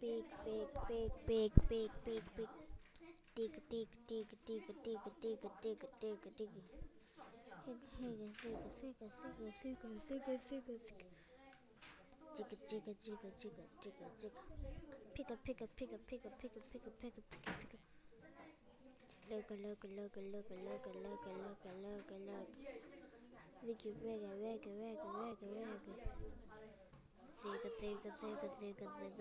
pig. Digga, digga, digga, digga, digga, digga, digga, digga, digga. Digga, digga, digga, digga, digga, digga, digga, digga. Jigga, jigga, jigga, jigga, jigga, jigga. Pigga, pigga, pigga, pigga, pigga, pigga, pigga, pigga, pigga. Lugga, lugga, lugga, lugga, lugga, lugga, lugga, lugga, lugga. Wiggy, wigga, wigga, wigga, wigga, wigga. Zigga, zigga, zigga, zigga, zigga.